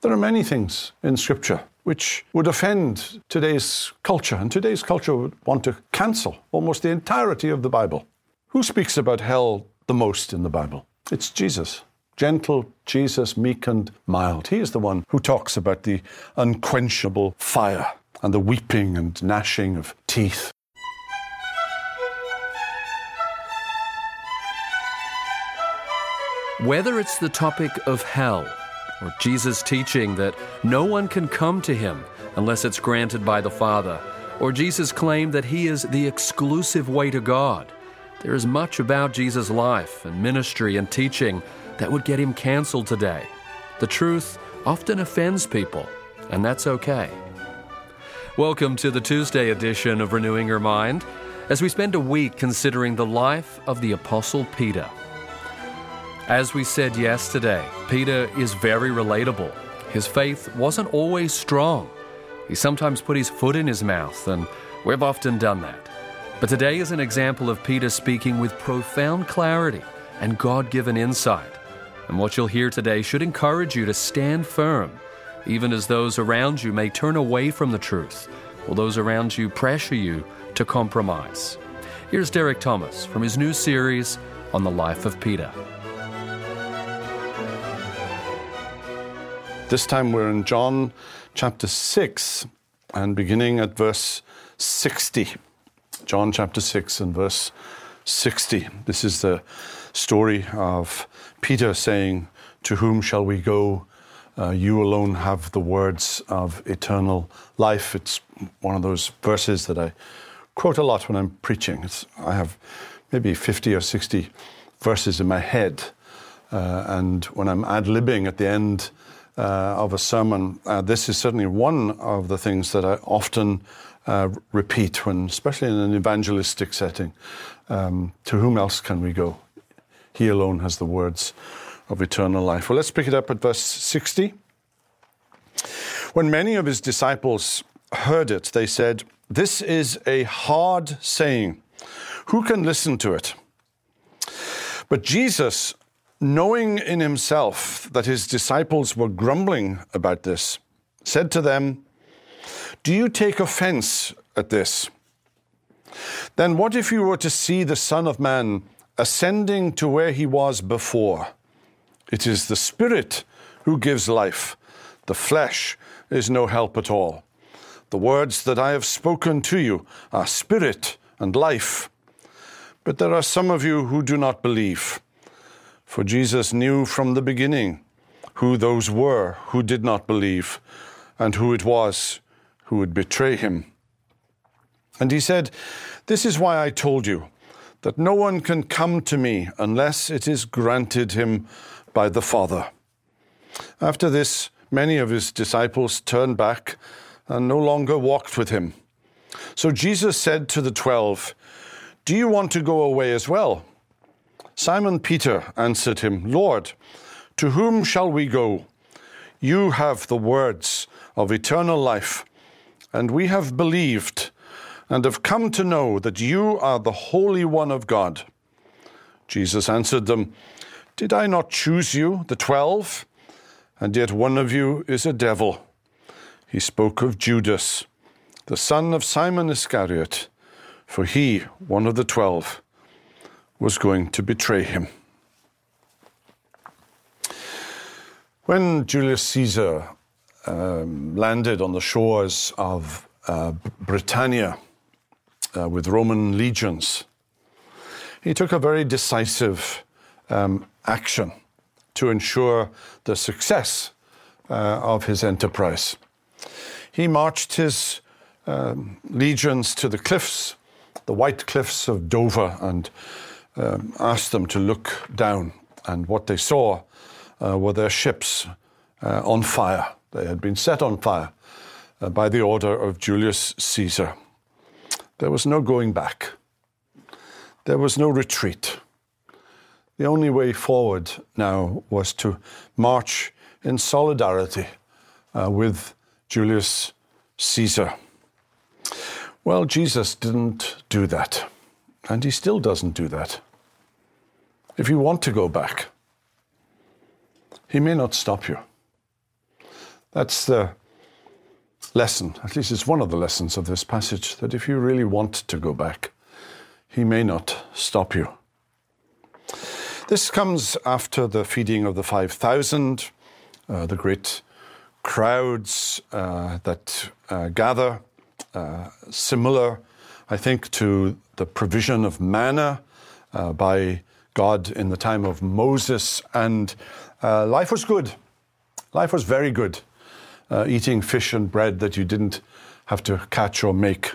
There are many things in Scripture which would offend today's culture, and today's culture would want to cancel almost the entirety of the Bible. Who speaks about hell the most in the Bible? It's Jesus. Gentle Jesus, meek and mild. He is the one who talks about the unquenchable fire and the weeping and gnashing of teeth. Whether it's the topic of hell, or Jesus' teaching that no one can come to him unless it's granted by the Father, or Jesus' claim that he is the exclusive way to God, there is much about Jesus' life and ministry and teaching that would get him canceled today. The truth often offends people, and that's okay. Welcome to the Tuesday edition of Renewing Your Mind, as we spend a week considering the life of the Apostle Peter. As we said yesterday, Peter is very relatable. His faith wasn't always strong. He sometimes put his foot in his mouth, and we've often done that. But today is an example of Peter speaking with profound clarity and God-given insight. And what you'll hear today should encourage you to stand firm, even as those around you may turn away from the truth, or those around you pressure you to compromise. Here's Derek Thomas from his new series on the life of Peter. This time we're in John chapter 6 and beginning at verse 60. John chapter 6 and verse 60. This is the story of Peter saying, "To whom shall we go? You alone have the words of eternal life." It's one of those verses that I quote a lot when I'm preaching. I have maybe 50 or 60 verses in my head. And when I'm ad-libbing at the end of a sermon, this is certainly one of the things that I often repeat, when, especially in an evangelistic setting. To whom else can we go? He alone has the words of eternal life. Well, let's pick it up at verse 60. When many of his disciples heard it, they said, "This is a hard saying. Who can listen to it?" But Jesus, knowing in himself that his disciples were grumbling about this, said to them, "Do you take offense at this? Then what if you were to see the Son of Man ascending to where he was before? It is the Spirit who gives life. The flesh is no help at all. The words that I have spoken to you are spirit and life. But there are some of you who do not believe." For Jesus knew from the beginning who those were who did not believe, and who it was who would betray him. And he said, "This is why I told you that no one can come to me unless it is granted him by the Father." After this, many of his disciples turned back and no longer walked with him. So Jesus said to the 12, "Do you want to go away as well?" Simon Peter answered him, "Lord, to whom shall we go? You have the words of eternal life, and we have believed and have come to know that you are the Holy One of God." Jesus answered them, "Did I not choose you, the 12? And yet one of you is a devil." He spoke of Judas, the son of Simon Iscariot, for he, one of the 12, was going to betray him. When Julius Caesar landed on the shores of Britannia with Roman legions, he took a very decisive action to ensure the success of his enterprise. He marched his legions to the cliffs, the white cliffs of Dover, and asked them to look down. And what they saw were their ships on fire. They had been set on fire by the order of Julius Caesar. There was no going back. There was no retreat. The only way forward now was to march in solidarity with Julius Caesar. Well, Jesus didn't do that, and he still doesn't do that. If you want to go back, he may not stop you. That's the lesson, at least it's one of the lessons of this passage, that if you really want to go back, he may not stop you. This comes after the feeding of the 5,000, the great crowds that gather, similar, I think, to the provision of manna by God in the time of Moses. And life was good. Life was very good, eating fish and bread that you didn't have to catch or make.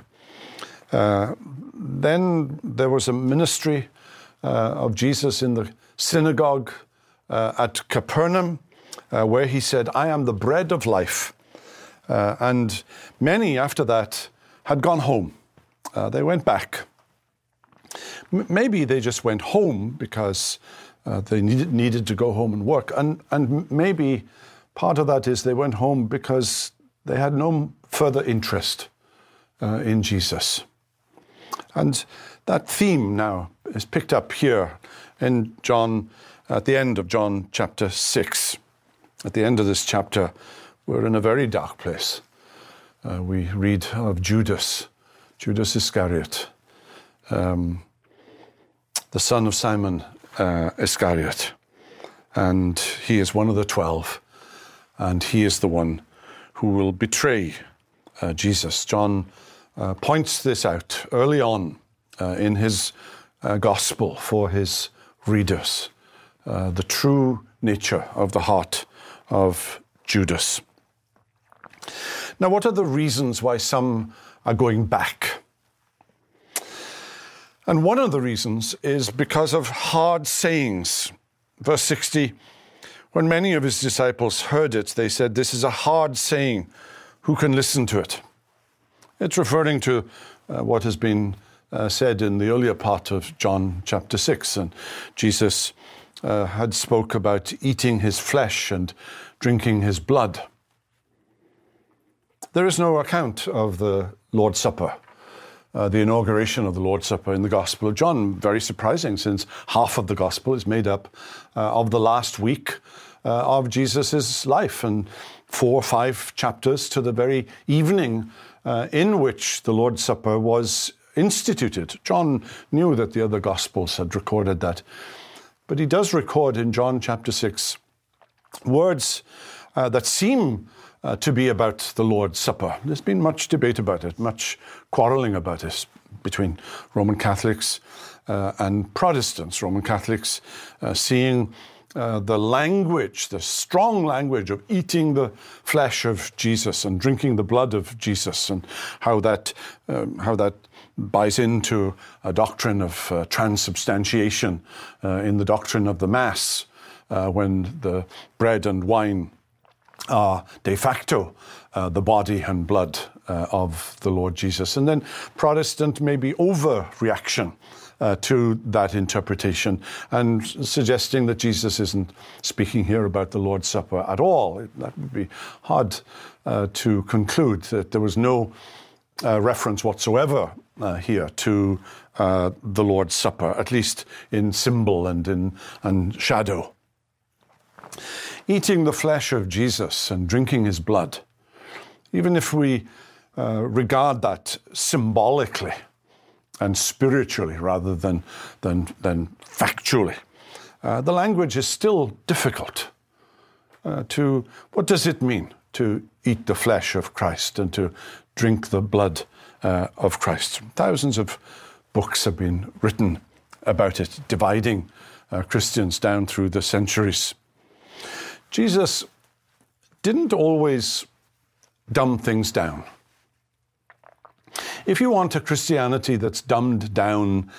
Then there was a ministry of Jesus in the synagogue at Capernaum, where he said, "I am the bread of life." And many after that had gone home. They went back. Maybe they just went home because they needed to go home and work. And maybe part of that is they went home because they had no further interest in Jesus. And that theme now is picked up here in John, at the end of John chapter 6. At the end of this chapter, we're in a very dark place. We read of Judas Iscariot, the son of Simon Iscariot. And he is one of the 12, and he is the one who will betray Jesus. John points this out early on in his gospel for his readers, the true nature of the heart of Judas. Now, what are the reasons why some are going back? And one of the reasons is because of hard sayings. Verse 60, when many of his disciples heard it, they said, "This is a hard saying. Who can listen to it?" It's referring to what has been said in the earlier part of John chapter 6. And Jesus had spoke about eating his flesh and drinking his blood. There is no account of the Lord's Supper, the inauguration of the Lord's Supper in the Gospel of John. Very surprising, since half of the Gospel is made up of the last week of Jesus' life, and 4 or 5 chapters to the very evening in which the Lord's Supper was instituted. John knew that the other Gospels had recorded that. But he does record in John chapter 6 words that seem to be about the Lord's Supper. There's been much debate about it, much quarreling about it between Roman Catholics and Protestants. Roman Catholics seeing the language, the strong language of eating the flesh of Jesus and drinking the blood of Jesus, and how that buys into a doctrine of transubstantiation in the doctrine of the Mass, when the bread and wine are de facto the body and blood of the Lord Jesus. And then Protestant maybe overreaction to that interpretation, and suggesting that Jesus isn't speaking here about the Lord's Supper at all. That would be hard to conclude, that there was no reference whatsoever here to the Lord's Supper, at least in symbol and shadow. Eating the flesh of Jesus and drinking his blood, even if we regard that symbolically and spiritually rather than factually, the language is still difficult. What does it mean to eat the flesh of Christ and to drink the blood of Christ? Thousands of books have been written about it, dividing Christians down through the centuries. Jesus didn't always dumb things down. If you want a Christianity that's dumbed down,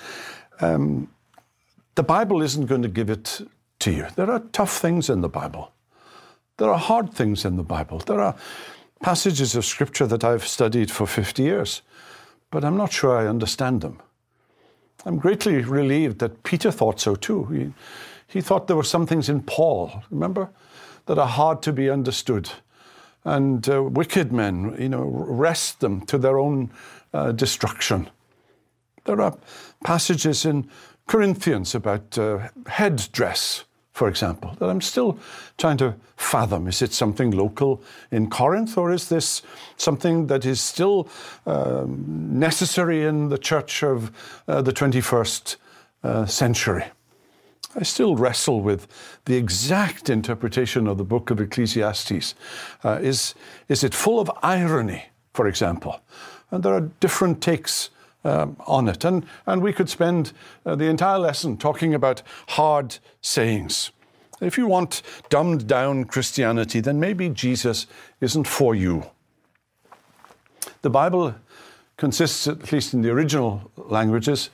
the Bible isn't going to give it to you. There are tough things in the Bible. There are hard things in the Bible. There are passages of Scripture that I've studied for 50 years, but I'm not sure I understand them. I'm greatly relieved that Peter thought so too. He thought there were some things in Paul, remember, that are hard to be understood. And wicked men, wrest them to their own destruction. There are passages in Corinthians about headdress for example, that I'm still trying to fathom. Is it something local in Corinth, or is this something that is still necessary in the church of the 21st century? I still wrestle with the exact interpretation of the book of Ecclesiastes. Is it full of irony, for example? And there are different takes on it. And we could spend the entire lesson talking about hard sayings. If you want dumbed down Christianity, then maybe Jesus isn't for you. The Bible consists, at least in the original languages,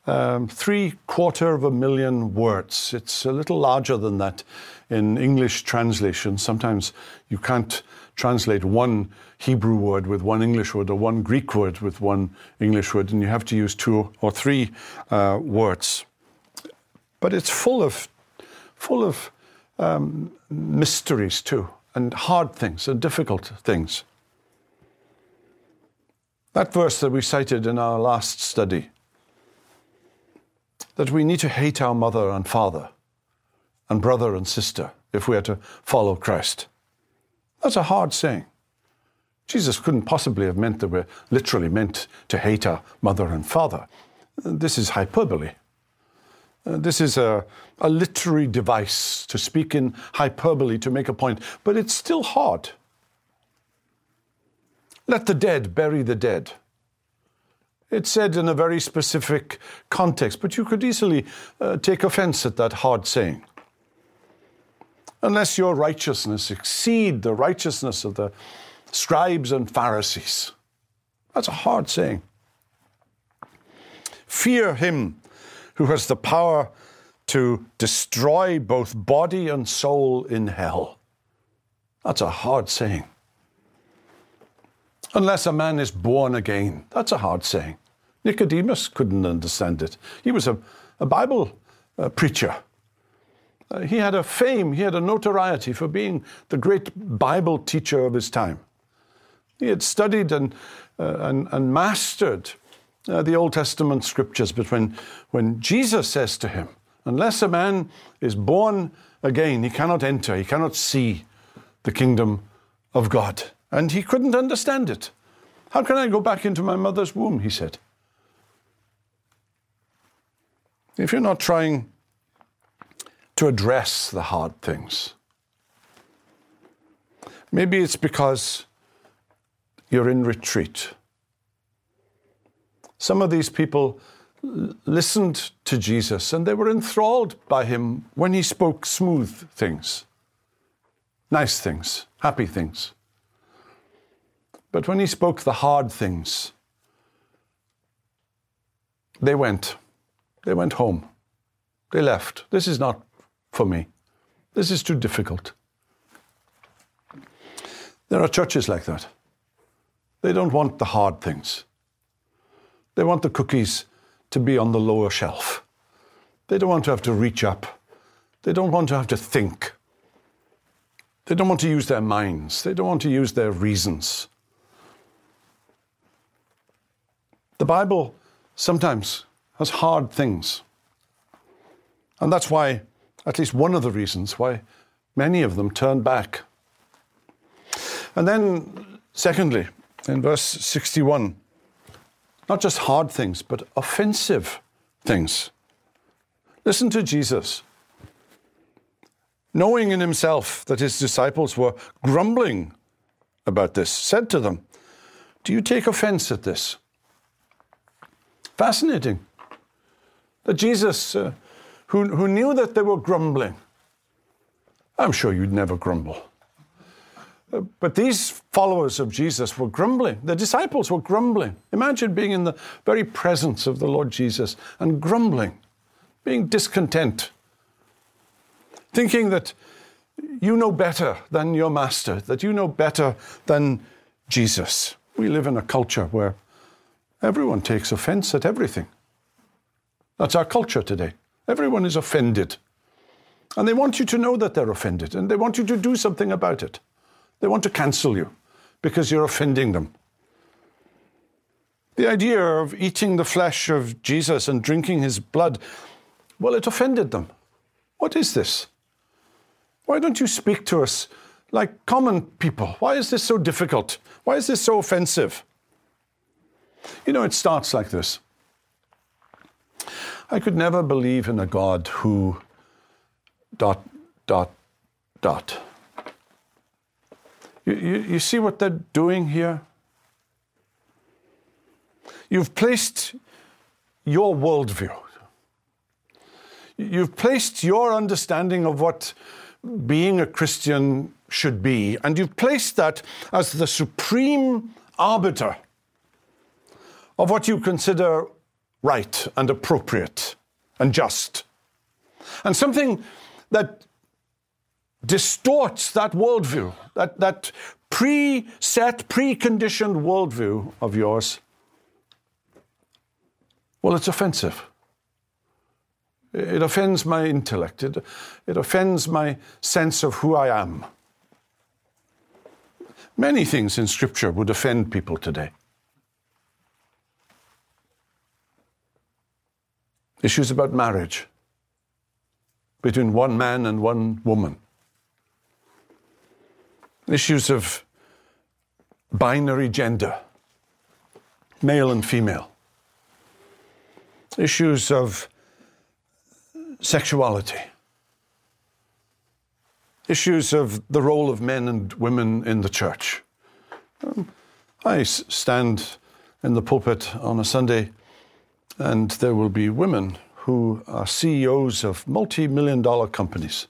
750,000 words. It's a little larger than that in English translation. Sometimes you can't translate one Hebrew word with one English word or one Greek word with one English word, and you have to use 2 or 3 words. But it's full of mysteries too, and hard things and difficult things. That verse that we cited in our last study, that we need to hate our mother and father and brother and sister if we are to follow Christ. That's a hard saying. Jesus couldn't possibly have meant that we're literally meant to hate our mother and father. This is hyperbole. This is a literary device to speak in hyperbole to make a point, but it's still hard. Let the dead bury the dead. It's said in a very specific context, but you could easily take offense at that hard saying. Unless your righteousness exceed the righteousness of the scribes and Pharisees. That's a hard saying. Fear him who has the power to destroy both body and soul in hell. That's a hard saying. Unless a man is born again. That's a hard saying. Nicodemus couldn't understand it. He was a Bible preacher. He had a fame, he had a notoriety for being the great Bible teacher of his time. He had studied and mastered the Old Testament scriptures, but when Jesus says to him, unless a man is born again, he cannot enter, he cannot see the kingdom of God. And he couldn't understand it. How can I go back into my mother's womb, he said. If you're not trying to address the hard things, maybe it's because you're in retreat. Some of these people listened to Jesus and they were enthralled by him when he spoke smooth things, nice things, happy things. But when he spoke the hard things, they went home. They left. This is not for me. This is too difficult. There are churches like that. They don't want the hard things. They want the cookies to be on the lower shelf. They don't want to have to reach up. They don't want to have to think. They don't want to use their minds. They don't want to use their reasons. The Bible sometimes has hard things. And that's why, at least one of the reasons why many of them turn back. And then, secondly, in verse 61, not just hard things, but offensive things. Listen to Jesus. Knowing in himself that his disciples were grumbling about this, said to them, "Do you take offense at this?" Fascinating that Jesus, who knew that they were grumbling, I'm sure you'd never grumble. But these followers of Jesus were grumbling. The disciples were grumbling. Imagine being in the very presence of the Lord Jesus and grumbling, being discontent, thinking that you know better than your master, that you know better than Jesus. We live in a culture where everyone takes offense at everything. That's our culture today. Everyone is offended. And they want you to know that they're offended, and they want you to do something about it. They want to cancel you because you're offending them. The idea of eating the flesh of Jesus and drinking his blood, well, it offended them. What is this? Why don't you speak to us like common people? Why is this so difficult? Why is this so offensive? You know, it starts like this. I could never believe in a God who ... You see what they're doing here? You've placed your worldview. You've placed your understanding of what being a Christian should be, and you've placed that as the supreme arbiter of what you consider right and appropriate and just. And something that distorts that worldview, that preset, preconditioned worldview of yours, well, it's offensive. It offends my intellect. It offends my sense of who I am. Many things in Scripture would offend people today. Issues about marriage between one man and one woman. Issues of binary gender, male and female. Issues of sexuality. Issues of the role of men and women in the church. I stand in the pulpit on a Sunday, and there will be women who are CEOs of multi-million-dollar companies.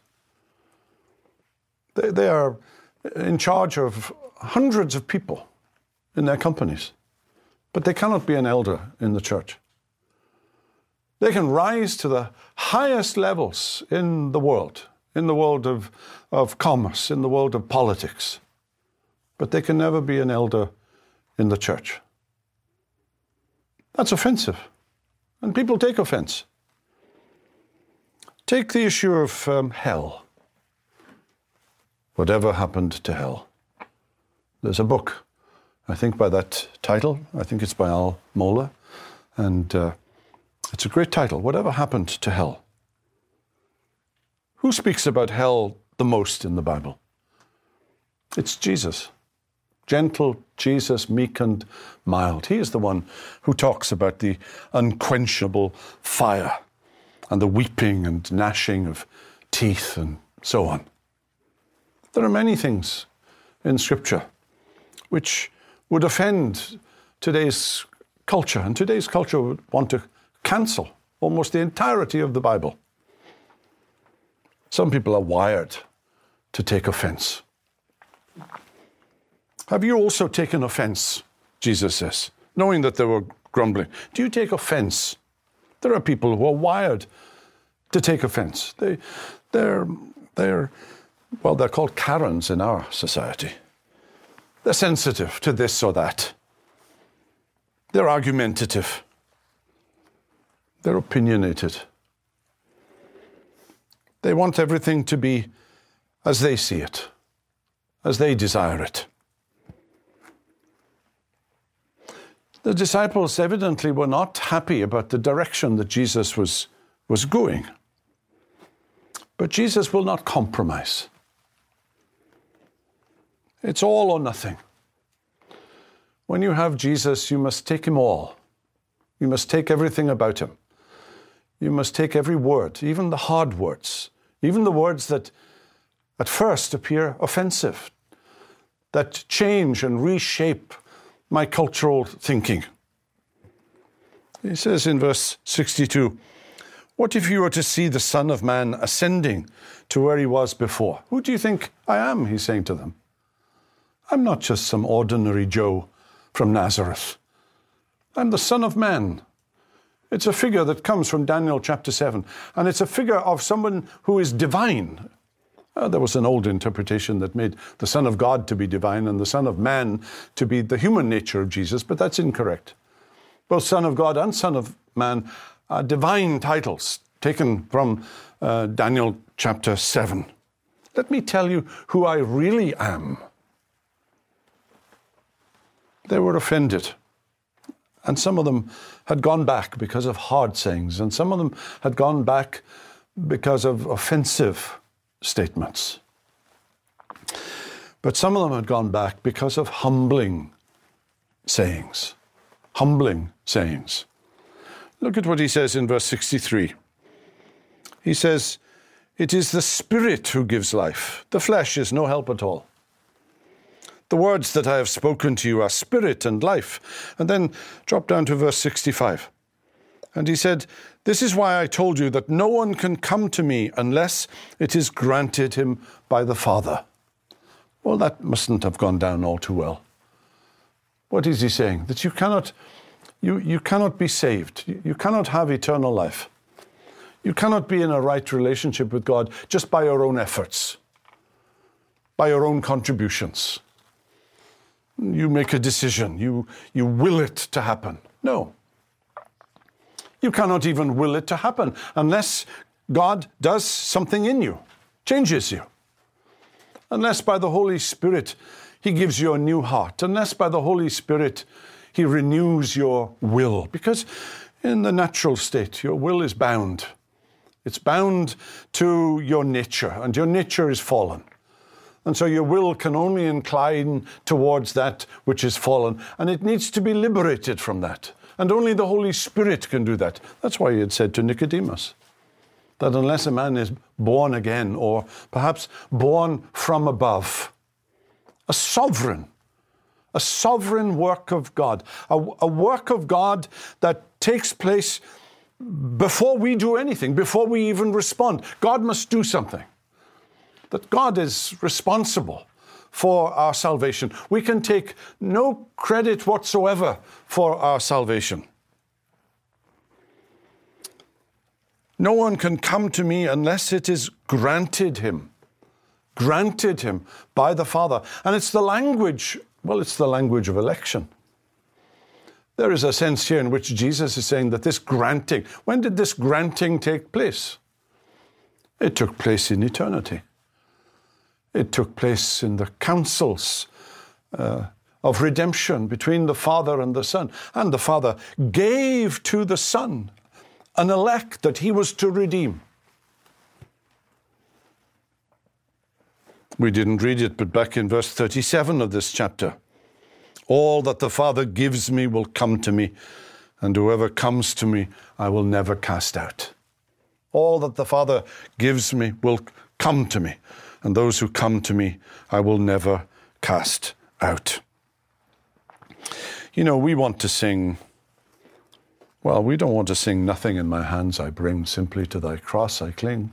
They are in charge of hundreds of people in their companies, but they cannot be an elder in the church. They can rise to the highest levels in the world of commerce, in the world of politics, but they can never be an elder in the church. That's offensive, and people take offense. Take the issue of hell. Whatever happened to hell? There's a book, I think by that title. I think it's by Al Mohler, and it's a great title, Whatever Happened to Hell? Who speaks about hell the most in the Bible? It's Jesus. Gentle Jesus, meek and mild. He is the one who talks about the unquenchable fire and the weeping and gnashing of teeth and so on. There are many things in Scripture which would offend today's culture, and today's culture would want to cancel almost the entirety of the Bible. Some people are wired to take offense. Have you also taken offense, Jesus says, knowing that they were grumbling? Do you take offense? There are people who are wired to take offense. They're called Karens in our society. They're sensitive to this or that. They're argumentative. They're opinionated. They want everything to be as they see it, as they desire it. The disciples evidently were not happy about the direction that Jesus was going. But Jesus will not compromise. It's all or nothing. When you have Jesus, you must take him all. You must take everything about him. You must take every word, even the hard words, even the words that at first appear offensive, that change and reshape my cultural thinking. He says in verse 62, "What if you were to see the Son of Man ascending to where he was before? Who do you think I am?" he's saying to them. I'm not just some ordinary Joe from Nazareth. I'm the Son of Man. It's a figure that comes from Daniel chapter 7, and it's a figure of someone who is divine. There was an old interpretation that made the Son of God to be divine and the Son of Man to be the human nature of Jesus, but that's incorrect. Both Son of God and Son of Man are divine titles taken from Daniel chapter 7. Let me tell you who I really am. They were offended. And some of them had gone back because of hard sayings, and some of them had gone back because of offensive statements. But some of them had gone back because of humbling sayings. Humbling sayings. Look at what he says in verse 63. He says, "It is the Spirit who gives life. The flesh is no help at all. The words that I have spoken to you are spirit and life." And then drop down to verse 65. And he said, "This is why I told you that no one can come to me unless it is granted him by the Father." Well, that mustn't have gone down all too well. What is he saying? That you cannot be saved. You cannot have eternal life. You cannot be in a right relationship with God just by your own efforts, by your own contributions. You make a decision. You will it to happen. No. You cannot even will it to happen unless God does something in you, changes you. Unless by the Holy Spirit he gives you a new heart. Unless by the Holy Spirit he renews your will. Because in the natural state, your will is bound. It's bound to your nature, and your nature is fallen. And so your will can only incline towards that which is fallen, and it needs to be liberated from that. And only the Holy Spirit can do that. That's why he had said to Nicodemus that unless a man is born again, or perhaps born from above, a sovereign work of God, a work of God that takes place before we do anything, before we even respond. God must do something. That God is responsible for our salvation. We can take no credit whatsoever for our salvation. No one can come to me unless it is granted him by the Father. And it's the language of election. There is a sense here in which Jesus is saying that this granting, when did this granting take place? It took place in eternity. It took place in the councils of redemption between the Father and the Son. And the Father gave to the Son an elect that he was to redeem. We didn't read it, but back in verse 37 of this chapter, "All that the Father gives me will come to me, and whoever comes to me, I will never cast out." All that the Father gives me will come to me, and those who come to me, I will never cast out. You know, we want to sing, well, we don't want to sing "Nothing in my hands I bring, simply to thy cross I cling."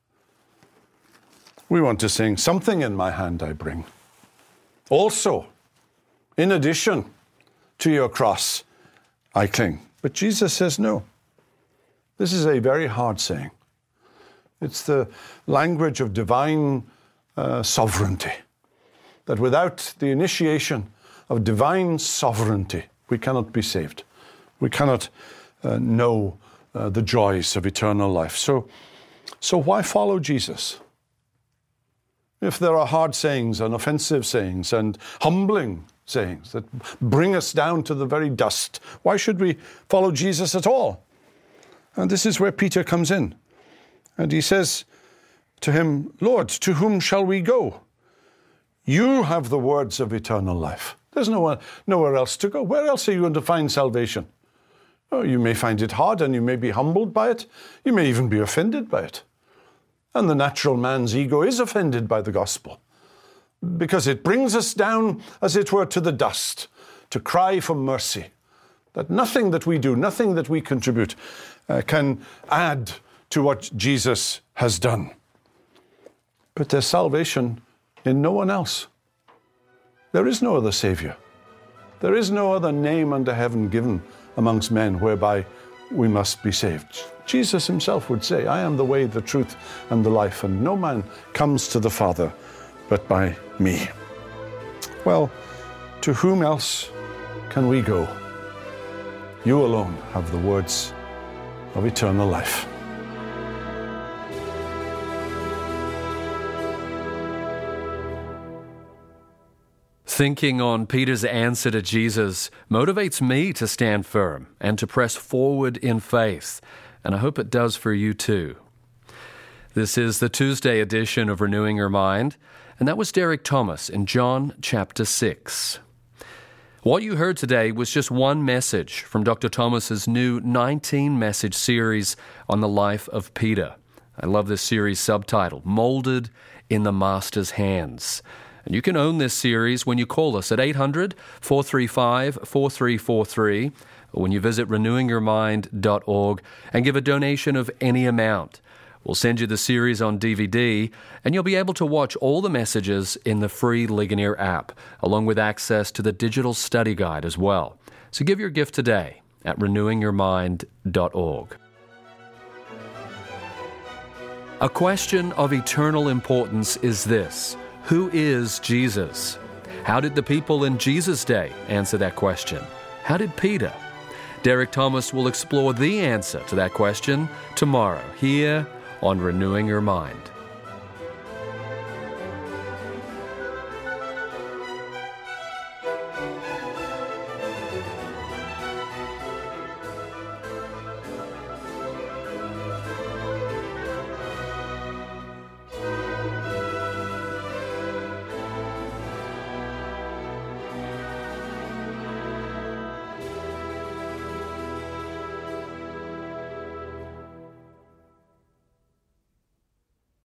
We want to sing "Something in my hand I bring. Also, in addition to your cross I cling." But Jesus says no. This is a very hard saying. It's the language of divine sovereignty. That without the initiation of divine sovereignty, we cannot be saved. We cannot know the joys of eternal life. So why follow Jesus? If there are hard sayings and offensive sayings and humbling sayings that bring us down to the very dust, why should we follow Jesus at all? And this is where Peter comes in. And he says to him, "Lord, to whom shall we go? You have the words of eternal life." There's nowhere else to go. Where else are you going to find salvation? Oh, you may find it hard and you may be humbled by it. You may even be offended by it. And the natural man's ego is offended by the gospel because it brings us down, as it were, to the dust, to cry for mercy. That nothing that we do, nothing that we contribute can add to what Jesus has done. But there's salvation in no one else. There is no other Savior. There is no other name under heaven given amongst men whereby we must be saved. Jesus himself would say, "I am the way, the truth, and the life, and no man comes to the Father but by me." Well, to whom else can we go? You alone have the words of eternal life. Thinking on Peter's answer to Jesus motivates me to stand firm and to press forward in faith, and I hope it does for you too. This is the Tuesday edition of Renewing Your Mind, And that was Derek Thomas in John chapter 6. What you heard today was just one message from Dr. Thomas's new 19-message series on the life of Peter. I love this series subtitle, Molded in the Master's Hands. And you can own this series when you call us at 800-435-4343 or when you visit renewingyourmind.org and give a donation of any amount. We'll send you the series on DVD, and you'll be able to watch all the messages in the free Ligonier app, along with access to the digital study guide as well. So give your gift today at renewingyourmind.org. A question of eternal importance is this: who is Jesus? How did the people in Jesus' day answer that question? How did Peter? Derek Thomas will explore the answer to that question tomorrow here on Renewing Your Mind.